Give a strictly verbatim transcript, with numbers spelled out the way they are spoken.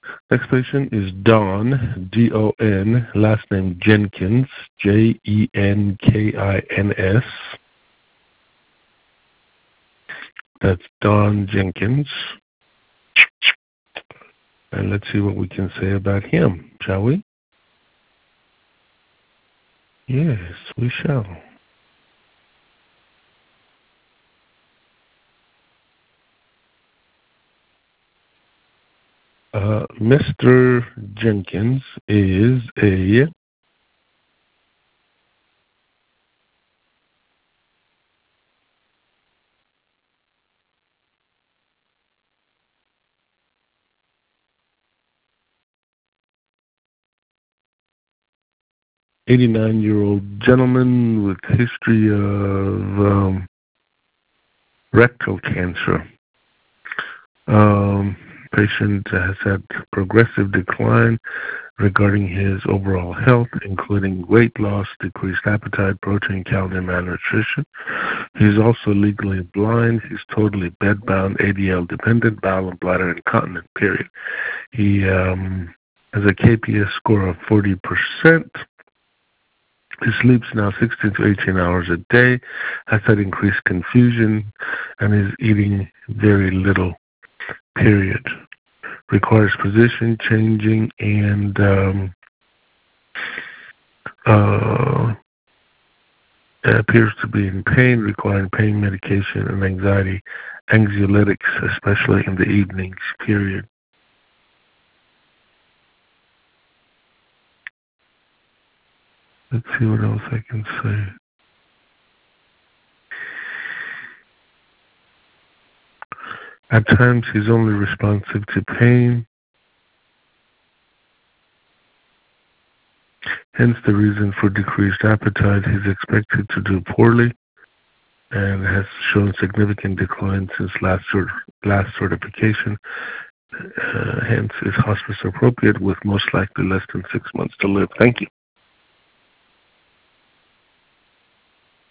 Next patient is Don, D O N, last name Jenkins, J E N K I N S. That's Don Jenkins. And let's see what we can say about him, shall we? Yes, we shall. Uh, Mister Jenkins is a eighty-nine-year-old gentleman with history of um, rectal cancer. Um, patient has had progressive decline regarding his overall health, including weight loss, decreased appetite, protein, calorie malnutrition. He's also legally blind. He's totally bedbound, A D L dependent, bowel and bladder incontinent, period. He um, has a K P S score of forty percent. He sleeps now sixteen to eighteen hours a day, has had increased confusion, and is eating very little, period. Requires position changing and um, uh, appears to be in pain, requiring pain medication and anxiety anxiolytics, especially in the evenings, period. Let's see what else I can say. At times, he's only responsive to pain. Hence the reason for decreased appetite. He's expected to do poorly and has shown significant decline since last cert- last certification. Uh, hence is hospice appropriate with most likely less than six months to live. Thank you.